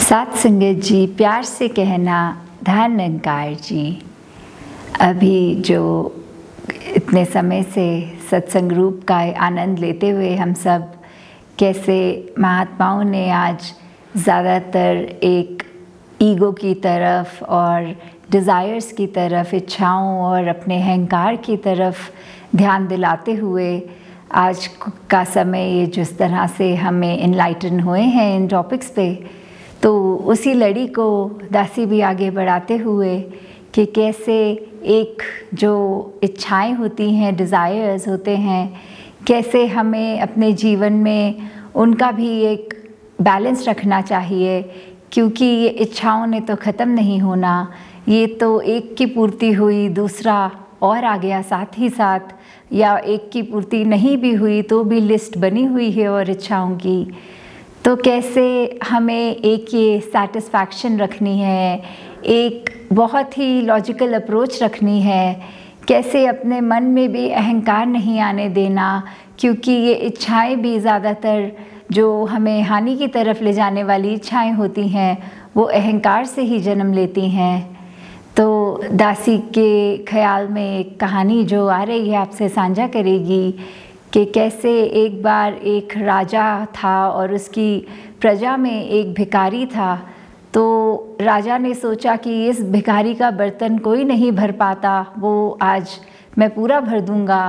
सात संगत जी, प्यार से कहना धन निरंकार जी। अभी जो इतने समय से सत्संग रूप का आनंद लेते हुए हम सब कैसे महात्माओं ने आज ज़्यादातर एक ईगो की तरफ और डिज़ायर्स की तरफ, इच्छाओं और अपने अहंकार की तरफ ध्यान दिलाते हुए आज का समय ये जिस तरह से हमें इनलाइटन हुए हैं इन टॉपिक्स पे, तो उसी लड़ी को दासी भी आगे बढ़ाते हुए कि कैसे एक जो इच्छाएं होती हैं, डिज़ायर्स होते हैं, कैसे हमें अपने जीवन में उनका भी एक बैलेंस रखना चाहिए, क्योंकि ये इच्छाओं ने तो ख़त्म नहीं होना। ये तो एक की पूर्ति हुई, दूसरा और आ गया साथ ही साथ, या एक की पूर्ति नहीं भी हुई तो भी लिस्ट बनी हुई है और इच्छाओं की। तो कैसे हमें एक ये सेटिस्फैक्शन रखनी है, एक बहुत ही लॉजिकल अप्रोच रखनी है, कैसे अपने मन में भी अहंकार नहीं आने देना, क्योंकि ये इच्छाएं भी ज़्यादातर जो हमें हानि की तरफ ले जाने वाली इच्छाएं होती हैं वो अहंकार से ही जन्म लेती हैं। तो दासी के ख्याल में एक कहानी जो आ रही है आपसे साझा करेगी कि कैसे एक बार एक राजा था और उसकी प्रजा में एक भिखारी था। तो राजा ने सोचा कि इस भिखारी का बर्तन कोई नहीं भर पाता, वो आज मैं पूरा भर दूंगा।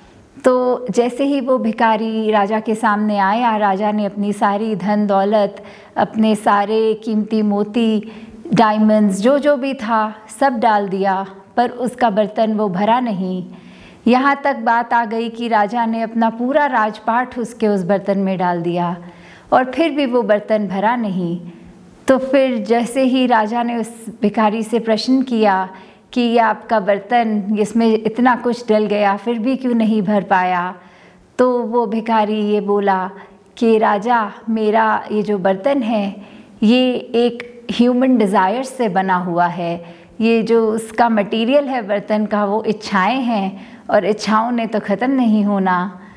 तो जैसे ही वो भिखारी राजा के सामने आया, राजा ने अपनी सारी धन दौलत, अपने सारे कीमती मोती, डायमंड्स, जो भी था सब डाल दिया, पर उसका बर्तन वो भरा नहीं। यहाँ तक बात आ गई कि राजा ने अपना पूरा राजपाट उसके उस बर्तन में डाल दिया और फिर भी वो बर्तन भरा नहीं। तो फिर जैसे ही राजा ने उस भिखारी से प्रश्न किया कि ये आपका बर्तन, इसमें इतना कुछ डल गया फिर भी क्यों नहीं भर पाया, तो वो भिखारी ये बोला कि राजा, मेरा ये जो बर्तन है ये एक ह्यूमन डिज़ायर से बना हुआ है। ये जो उसका मटेरियल है बर्तन का वो इच्छाएं हैं और इच्छाओं ने तो ख़त्म नहीं होना।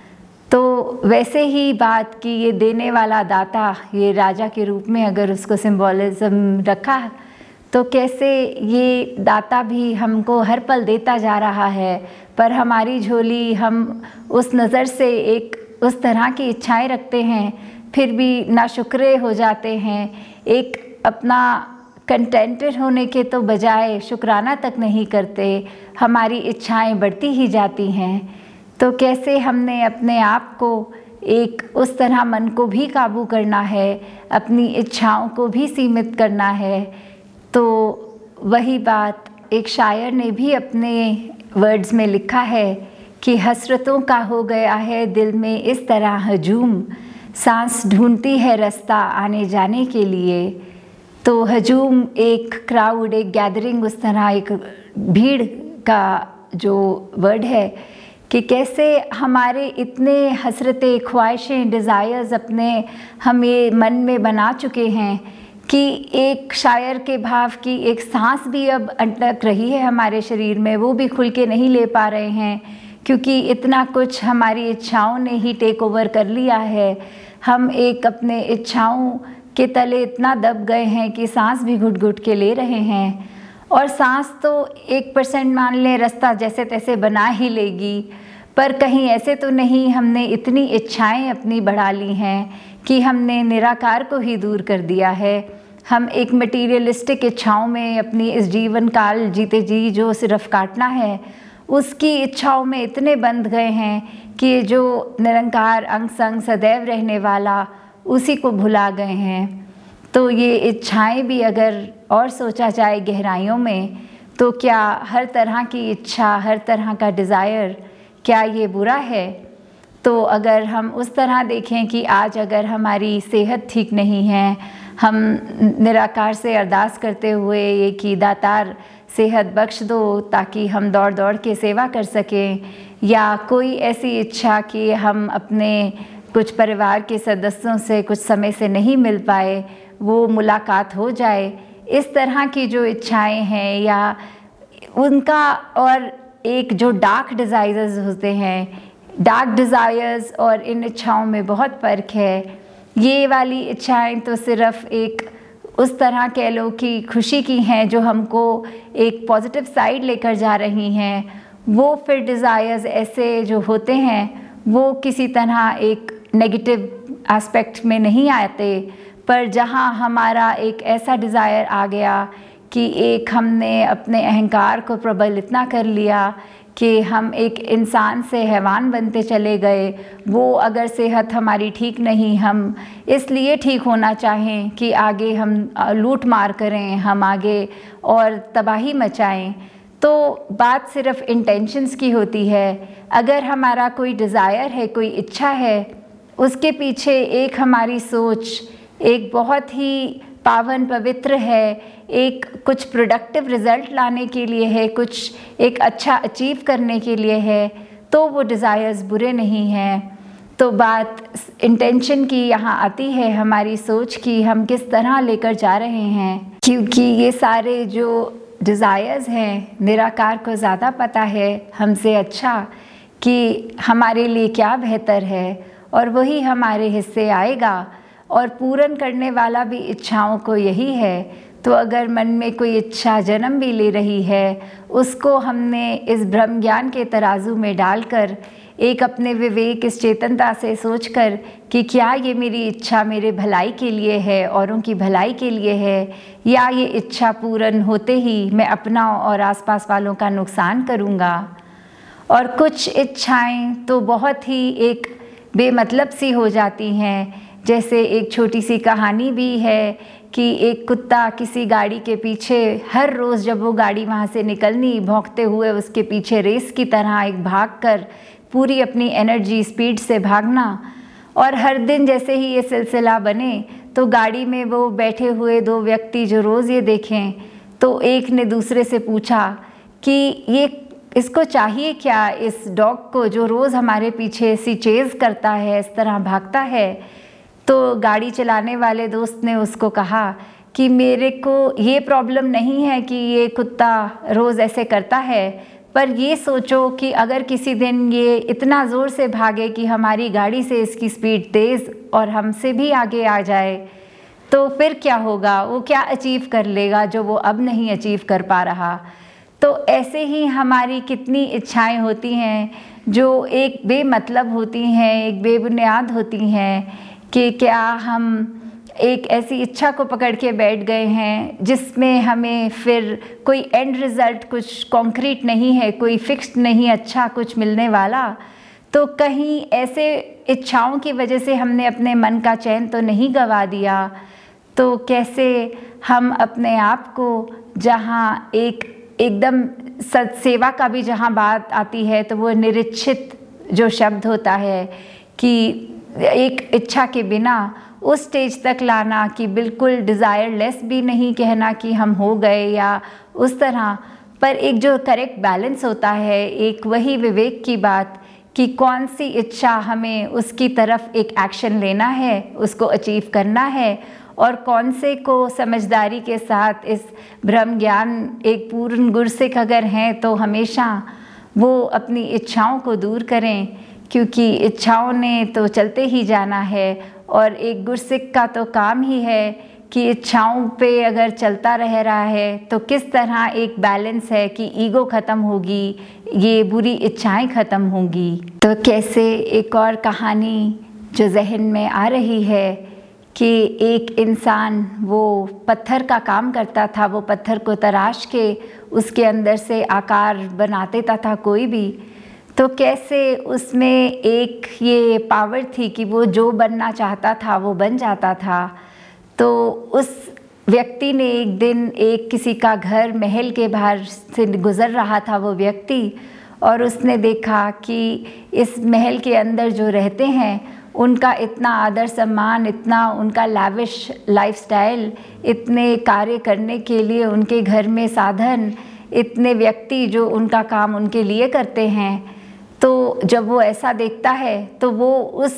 तो वैसे ही बात कि ये देने वाला दाता, ये राजा के रूप में अगर उसको सिंबॉलिज्म रखा, तो कैसे ये दाता भी हमको हर पल देता जा रहा है, पर हमारी झोली हम उस नज़र से एक उस तरह की इच्छाएं रखते हैं, फिर भी नाशुक्रे हो जाते हैं। एक अपना कंटेंटेड होने के तो बजाय शुक्राना तक नहीं करते, हमारी इच्छाएं बढ़ती ही जाती हैं। तो कैसे हमने अपने आप को एक उस तरह मन को भी काबू करना है, अपनी इच्छाओं को भी सीमित करना है। तो वही बात एक शायर ने भी अपने वर्ड्स में लिखा है कि हसरतों का हो गया है दिल में इस तरह हजूम, सांस ढूंढती है रास्ता आने जाने के लिए। तो हजूम एक क्राउड, एक गैदरिंग, उस तरह एक भीड़ का जो वर्ड है कि कैसे हमारे इतने हसरतें, ख्वाहिशें, डिज़ायर्स अपने हम ये मन में बना चुके हैं कि एक शायर के भाव की एक सांस भी अब अटक रही है हमारे शरीर में, वो भी खुल के नहीं ले पा रहे हैं, क्योंकि इतना कुछ हमारी इच्छाओं ने ही टेक ओवर कर लिया है। हम एक अपने इच्छाओं के तले इतना दब गए हैं कि सांस भी घुट घुट के ले रहे हैं। और सांस तो 1% मान लें रास्ता जैसे तैसे बना ही लेगी, पर कहीं ऐसे तो नहीं हमने इतनी इच्छाएं अपनी बढ़ा ली हैं कि हमने निराकार को ही दूर कर दिया है। हम एक मटीरियलिस्टिक इच्छाओं में अपनी इस जीवन काल जीते जी जो सिर्फ काटना है, उसकी इच्छाओं में इतने बंध गए हैं कि जो निरंकार अंग संग सदैव रहने वाला, उसी को भुला गए हैं। तो ये इच्छाएं भी अगर और सोचा जाए गहराइयों में, तो क्या हर तरह की इच्छा, हर तरह का डिज़ायर, क्या ये बुरा है? तो अगर हम उस तरह देखें कि आज अगर हमारी सेहत ठीक नहीं है, हम निराकार से अरदास करते हुए ये कि दातार सेहत बख्श दो ताकि हम दौड़ दौड़ के सेवा कर सकें, या कोई ऐसी इच्छा कि हम अपने कुछ परिवार के सदस्यों से कुछ समय से नहीं मिल पाए, वो मुलाकात हो जाए, इस तरह की जो इच्छाएं हैं, या उनका और एक जो डार्क डिज़ायर्स होते हैं, डार्क डिज़ायर्स और इन इच्छाओं में बहुत फ़र्क है। ये वाली इच्छाएं तो सिर्फ़ एक उस तरह कह लो कि खुशी की हैं जो हमको एक पॉजिटिव साइड लेकर जा रही हैं, वो फिर डिज़ायर्स ऐसे जो होते हैं वो किसी तरह एक नेगेटिव एस्पेक्ट में नहीं आते। पर जहाँ हमारा एक ऐसा डिज़ायर आ गया कि एक हमने अपने अहंकार को प्रबल इतना कर लिया कि हम एक इंसान से हैवान बनते चले गए, वो अगर सेहत हमारी ठीक नहीं, हम इसलिए ठीक होना चाहें कि आगे हम लूट मार करें, हम आगे और तबाही मचाएं, तो बात सिर्फ इंटेंशंस की होती है। अगर हमारा कोई डिज़ायर है, कोई इच्छा है, उसके पीछे एक हमारी सोच एक बहुत ही पावन पवित्र है, एक कुछ प्रोडक्टिव रिज़ल्ट लाने के लिए है, कुछ एक अच्छा अचीव करने के लिए है, तो वो डिज़ायर्स बुरे नहीं हैं। तो बात इंटेंशन की यहाँ आती है, हमारी सोच की, हम किस तरह लेकर जा रहे हैं। क्योंकि ये सारे जो डिज़ायर्स हैं, निराकार को ज़्यादा पता है हमसे अच्छा कि हमारे लिए क्या बेहतर है, और वही हमारे हिस्से आएगा। और पूर्ण करने वाला भी इच्छाओं को यही है। तो अगर मन में कोई इच्छा जन्म भी ले रही है, उसको हमने इस ब्रह्म ज्ञान के तराजू में डालकर एक अपने विवेक, इस चेतनता से सोचकर कि क्या ये मेरी इच्छा मेरे भलाई के लिए है, औरों की भलाई के लिए है, या ये इच्छा पूर्ण होते ही मैं अपना और आसपास वालों का नुकसान करूँगा। और कुछ इच्छाएं तो बहुत ही एक बेमतलब सी हो जाती हैं। जैसे एक छोटी सी कहानी भी है कि एक कुत्ता किसी गाड़ी के पीछे, हर रोज़ जब वो गाड़ी वहाँ से निकलनी, भौंकते हुए उसके पीछे रेस की तरह एक भागकर पूरी अपनी एनर्जी स्पीड से भागना। और हर दिन जैसे ही ये सिलसिला बने तो गाड़ी में वो बैठे हुए दो व्यक्ति जो रोज़ ये देखें, तो एक ने दूसरे से पूछा कि ये इसको चाहिए क्या, इस डॉग को जो रोज़ हमारे पीछे ऐसी चेज़ करता है, इस तरह भागता है। तो गाड़ी चलाने वाले दोस्त ने उसको कहा कि मेरे को ये प्रॉब्लम नहीं है कि ये कुत्ता रोज़ ऐसे करता है, पर ये सोचो कि अगर किसी दिन ये इतना ज़ोर से भागे कि हमारी गाड़ी से इसकी स्पीड तेज़ और हमसे भी आगे आ जाए, तो फिर क्या होगा, वो क्या अचीव कर लेगा जो वो अब नहीं अचीव कर पा रहा। तो ऐसे ही हमारी कितनी इच्छाएं होती हैं जो एक बेमतलब होती हैं, एक बेबुनियाद होती हैं, कि क्या हम एक ऐसी इच्छा को पकड़ के बैठ गए हैं जिसमें हमें फिर कोई एंड रिज़ल्ट, कुछ कॉन्क्रीट नहीं है, कोई फिक्स्ड नहीं अच्छा कुछ मिलने वाला। तो कहीं ऐसे इच्छाओं की वजह से हमने अपने मन का चैन तो नहीं गंवा दिया। तो कैसे हम अपने आप को, जहाँ एकदम सत्सेवा का भी जहाँ बात आती है, तो वो निरीक्षित जो शब्द होता है कि एक इच्छा के बिना उस स्टेज तक लाना कि बिल्कुल डिज़ायरलेस भी नहीं कहना कि हम हो गए या उस तरह, पर एक जो करेक्ट बैलेंस होता है, एक वही विवेक की बात कि कौन सी इच्छा हमें उसकी तरफ एक एक्शन लेना है, उसको अचीव करना है, और कौन से को समझदारी के साथ इस ब्रह्म ज्ञान, एक पूर्ण गुरसिक अगर हैं तो हमेशा वो अपनी इच्छाओं को दूर करें, क्योंकि इच्छाओं ने तो चलते ही जाना है। और एक गुरसिक का तो काम ही है कि इच्छाओं पे अगर चलता रह रहा है तो किस तरह एक बैलेंस है कि ईगो ख़त्म होगी, ये बुरी इच्छाएं ख़त्म होंगी। तो कैसे एक और कहानी जो जहन में आ रही है कि एक इंसान वो पत्थर का काम करता था, वो पत्थर को तराश के उसके अंदर से आकार बनाते था कोई भी। तो कैसे उसमें एक ये पावर थी कि वो जो बनना चाहता था वो बन जाता था। तो उस व्यक्ति ने एक दिन एक किसी का घर, महल के बाहर से गुज़र रहा था वो व्यक्ति, और उसने देखा कि इस महल के अंदर जो रहते हैं उनका इतना आदर सम्मान, इतना उनका लाविश लाइफस्टाइल, इतने कार्य करने के लिए उनके घर में साधन, इतने व्यक्ति जो उनका काम उनके लिए करते हैं। तो जब वो ऐसा देखता है तो वो उस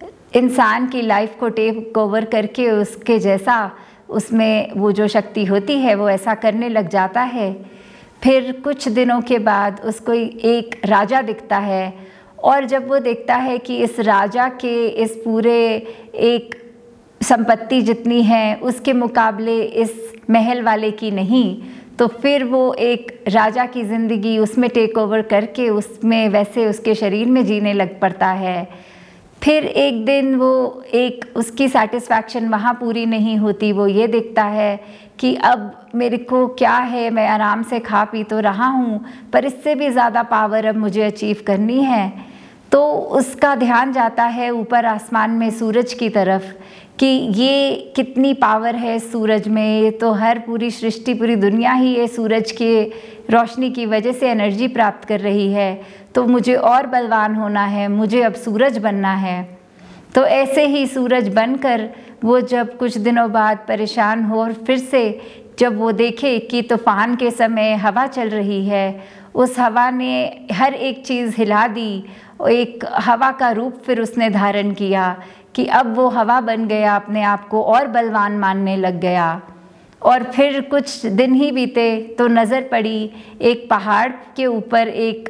इंसान की लाइफ को टेक ओवर करके उसके जैसा, उसमें वो जो शक्ति होती है वो ऐसा करने लग जाता है। फिर कुछ दिनों के बाद उसको एक राजा दिखता है, और जब वो देखता है कि इस राजा के इस पूरे एक संपत्ति जितनी है उसके मुकाबले इस महल वाले की नहीं, तो फिर वो एक राजा की ज़िंदगी उसमें टेक ओवर करके उसमें वैसे उसके शरीर में जीने लग पड़ता है। फिर एक दिन वो एक उसकी सेटिस्फैक्शन वहाँ पूरी नहीं होती, वो ये देखता है कि अब मेरे को क्या है, मैं आराम से खा पी तो रहा हूँ पर इससे भी ज़्यादा पावर अब मुझे अचीव करनी है। तो उसका ध्यान जाता है ऊपर आसमान में सूरज की तरफ कि ये कितनी पावर है सूरज में, ये तो हर पूरी सृष्टि पूरी दुनिया ही ये सूरज के रोशनी की वजह से एनर्जी प्राप्त कर रही है, तो मुझे और बलवान होना है, मुझे अब सूरज बनना है। तो ऐसे ही सूरज बनकर वो जब कुछ दिनों बाद परेशान हो और फिर से जब वो देखे कि तूफ़ान के समय हवा चल रही है, उस हवा ने हर एक चीज़ हिला दी, एक हवा का रूप फिर उसने धारण किया कि अब वो हवा बन गया, अपने आप को और बलवान मानने लग गया। और फिर कुछ दिन ही बीते तो नज़र पड़ी एक पहाड़ के ऊपर एक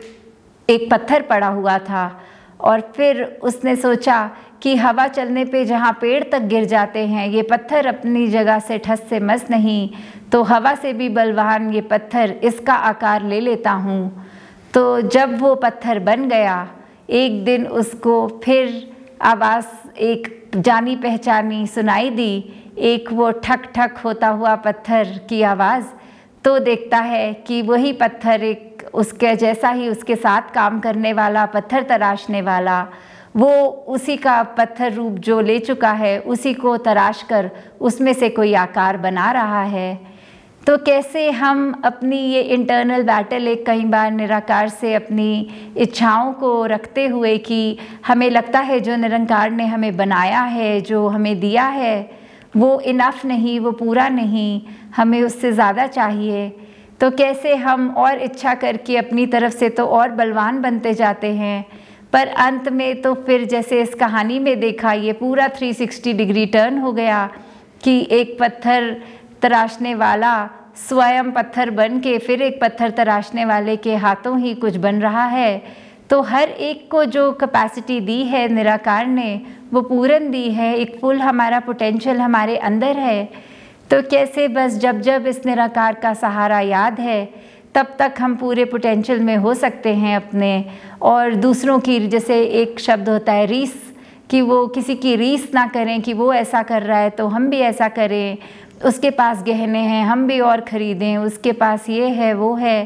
पत्थर पड़ा हुआ था, और फिर उसने सोचा कि हवा चलने पे जहाँ पेड़ तक गिर जाते हैं ये पत्थर अपनी जगह से ठस से मस नहीं, तो हवा से भी बलवान ये पत्थर इसका आकार ले लेता हूँ। तो जब वो पत्थर बन गया, एक दिन उसको फिर आवाज़ एक जानी पहचानी सुनाई दी, एक वो ठक ठक होता हुआ पत्थर की आवाज़। तो देखता है कि वही पत्थर एक उसके जैसा ही उसके साथ काम करने वाला पत्थर तराशने वाला, वो उसी का पत्थर रूप जो ले चुका है उसी को तराश कर उसमें से कोई आकार बना रहा है। तो कैसे हम अपनी ये इंटरनल बैटल एक कई बार निराकार से अपनी इच्छाओं को रखते हुए कि हमें लगता है जो निरंकार ने हमें बनाया है, जो हमें दिया है, वो इनफ नहीं, वो पूरा नहीं, हमें उससे ज़्यादा चाहिए। तो कैसे हम और इच्छा करके अपनी तरफ से तो और बलवान बनते जाते हैं, पर अंत में तो फिर जैसे इस कहानी में देखा ये पूरा 360 डिग्री टर्न हो गया कि एक पत्थर तराशने वाला स्वयं पत्थर बन के फिर एक पत्थर तराशने वाले के हाथों ही कुछ बन रहा है। तो हर एक को जो कैपेसिटी दी है निराकार ने वो पूरन दी है, एक फुल हमारा पोटेंशियल हमारे अंदर है। तो कैसे बस जब जब इस निराकार का सहारा याद है तब तक हम पूरे पोटेंशियल में हो सकते हैं अपने, और दूसरों की जैसे एक शब्द होता है रीस, कि वो किसी की रीस ना करें कि वो ऐसा कर रहा है तो हम भी ऐसा करें, उसके पास गहने हैं हम भी और ख़रीदें, उसके पास ये है वो है।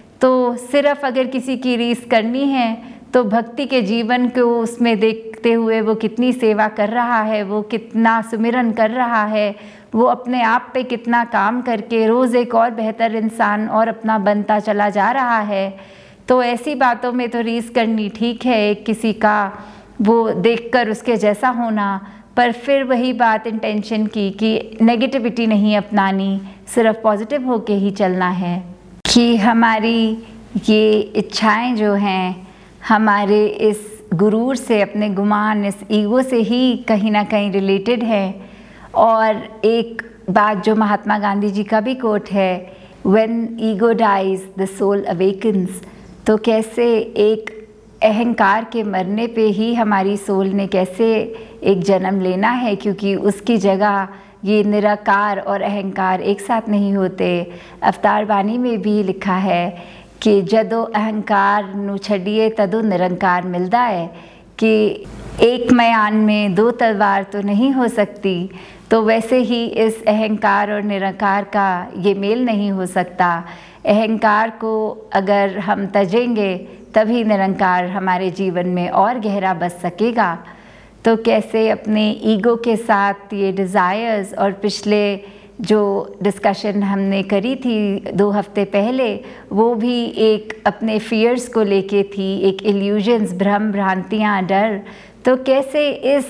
तो सिर्फ़ अगर किसी की रीस करनी है तो भक्ति के जीवन को उसमें देखते हुए वो कितनी सेवा कर रहा है, वो कितना सुमिरन कर रहा है, वो अपने आप पे कितना काम करके रोज़ एक और बेहतर इंसान और अपना बनता चला जा रहा है। तो ऐसी बातों में तो रीस करनी ठीक है, एक किसी का वो देखकर उसके जैसा होना, पर फिर वही बात इंटेंशन की कि नेगेटिविटी नहीं अपनानी, सिर्फ पॉजिटिव होके ही चलना है। कि हमारी ये इच्छाएं जो हैं हमारे इस गुरूर से, अपने गुमान, इस ईगो से ही कहीं ना कहीं रिलेटेड है। और एक बात जो महात्मा गांधी जी का भी कोट है, when ego dies the soul awakens. तो कैसे एक अहंकार के मरने पे ही हमारी सोल ने कैसे एक जन्म लेना है, क्योंकि उसकी जगह ये निराकार और अहंकार एक साथ नहीं होते। अवतार वाणी में भी लिखा है कि जदो अहंकार नू छड़िए तदो निरंकार मिलता है, कि एक म्यान में दो तलवार तो नहीं हो सकती। तो वैसे ही इस अहंकार और निराकार का ये मेल नहीं हो सकता। अहंकार को अगर हम तजेंगे तभी निरंकार हमारे जीवन में और गहरा बस सकेगा। तो कैसे अपने ईगो के साथ ये डिज़ायर्स, और पिछले जो डिस्कशन हमने करी थी 2 हफ्ते पहले, वो भी एक अपने फियर्स को लेके थी, एक इल्यूजन्स, भ्रम भ्रांतियाँ, डर। तो कैसे इस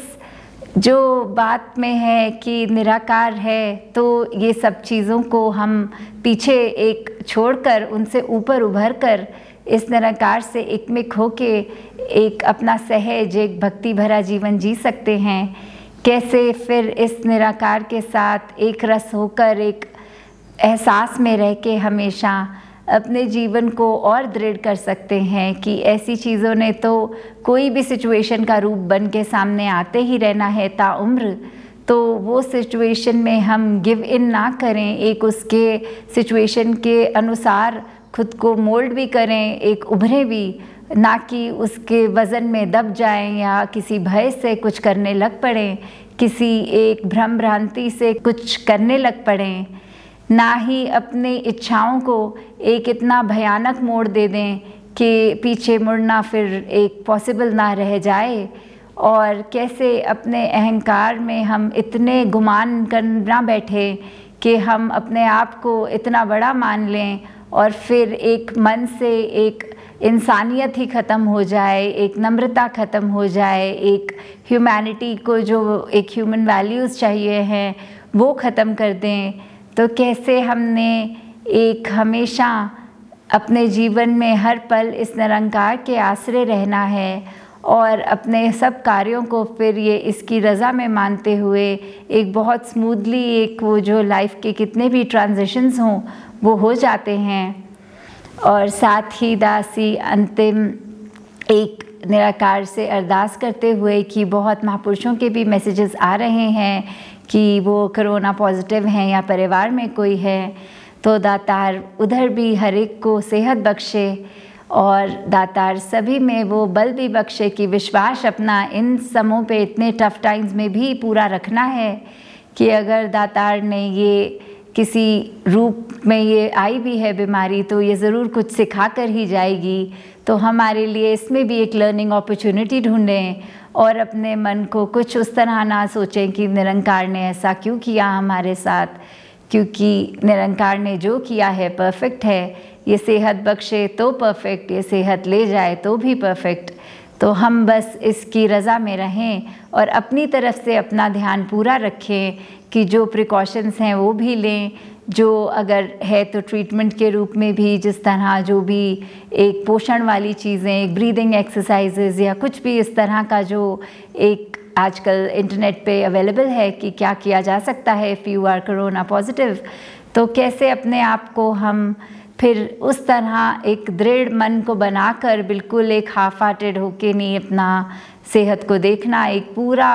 जो बात में है कि निराकार है, तो ये सब चीज़ों को हम पीछे एक छोड़कर उनसे ऊपर उभर कर इस निराकार से एकमिक होके एक अपना सहज, एक भक्ति भरा जीवन जी सकते हैं। कैसे फिर इस निराकार के साथ एक रस होकर, एक एहसास में रह के हमेशा अपने जीवन को और दृढ़ कर सकते हैं कि ऐसी चीज़ों ने तो कोई भी सिचुएशन का रूप बन के सामने आते ही रहना है ताउम्र। तो वो सिचुएशन में हम गिव इन ना करें, एक उसके सिचुएशन के अनुसार खुद को मोल्ड भी करें, एक उभरें भी, ना कि उसके वज़न में दब जाएं या किसी भय से कुछ करने लग पड़ें, किसी एक भ्रम भ्रांति से कुछ करने लग पड़ें, ना ही अपनी इच्छाओं को एक इतना भयानक मोड़ दे दें कि पीछे मुड़ना फिर एक पॉसिबल ना रह जाए। और कैसे अपने अहंकार में हम इतने गुमान करना बैठे कि हम अपने आप को इतना बड़ा मान लें और फिर एक मन से एक इंसानियत ही ख़त्म हो जाए, एक नम्रता ख़त्म हो जाए, एक ह्यूमैनिटी को जो एक ह्यूमन वैल्यूज़ चाहिए हैं वो ख़त्म कर दें। तो कैसे हमने एक हमेशा अपने जीवन में हर पल इस निरंकार के आश्रय रहना है और अपने सब कार्यों को फिर ये इसकी रज़ा में मानते हुए एक बहुत स्मूथली एक वो जो लाइफ के कितने भी ट्रांजिशंस हों वो हो जाते हैं। और साथ ही दासी अंतिम एक निराकार से अरदास करते हुए कि बहुत महापुरुषों के भी मैसेजेस आ रहे हैं कि वो कोरोना पॉजिटिव हैं या परिवार में कोई है, तो दातार उधर भी हर एक को सेहत बख्शे और दातार सभी में वो बल भी बख्शे कि विश्वास अपना इन समयों पे इतने टफ़ टाइम्स में भी पूरा रखना है कि अगर दातार ने ये किसी रूप में ये आई भी है बीमारी तो ये ज़रूर कुछ सिखा कर ही जाएगी। तो हमारे लिए इसमें भी एक लर्निंग अपॉर्चुनिटी ढूंढें और अपने मन को कुछ उस तरह ना सोचें कि निरंकार ने ऐसा क्यों किया हमारे साथ, क्योंकि निरंकार ने जो किया है परफेक्ट है। ये सेहत बख्शे तो परफेक्ट, ये सेहत ले जाए तो भी परफेक्ट। तो हम बस इसकी रज़ा में रहें और अपनी तरफ से अपना ध्यान पूरा रखें कि जो प्रिकॉशंस हैं वो भी लें, जो अगर है तो ट्रीटमेंट के रूप में भी जिस तरह जो भी एक पोषण वाली चीज़ें, एक ब्रीदिंग एक्सरसाइजेज़ या कुछ भी इस तरह का जो एक आजकल इंटरनेट पे अवेलेबल है कि क्या किया जा सकता है if you are corona positive, तो कैसे अपने आप को हम फिर उस तरह एक दृढ़ मन को बनाकर बिल्कुल एक हाफ हार्टेड होके नहीं अपना सेहत को देखना, एक पूरा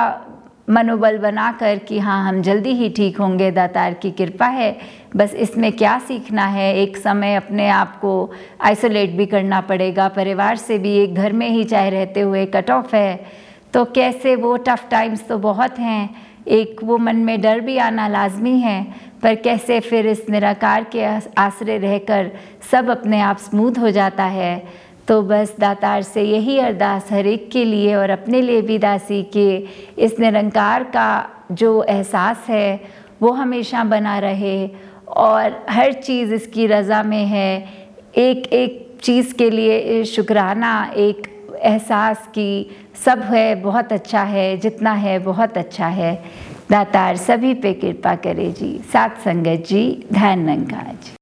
मनोबल बनाकर कि हाँ हम जल्दी ही ठीक होंगे, दातार की कृपा है। बस इसमें क्या सीखना है, एक समय अपने आप को आइसोलेट भी करना पड़ेगा, परिवार से भी एक घर में ही चाहे रहते हुए कट ऑफ है। तो कैसे वो टफ़ टाइम्स तो बहुत हैं, एक वो मन में डर भी आना लाजमी है, पर कैसे फिर इस निराकार के आश्रय रहकर सब अपने आप स्मूथ हो जाता है। तो बस दातार से यही अरदास हर एक के लिए और अपने लिए भी दासी के इस निरंकार का जो एहसास है वो हमेशा बना रहे और हर चीज़ इसकी रज़ा में है। एक एक चीज़ के लिए शुक्राना, एक एहसास कि सब है बहुत अच्छा है, जितना है बहुत अच्छा है। दातार सभी पे कृपा करे जी। साथ संगत जी, ध्यान निरंकार जी।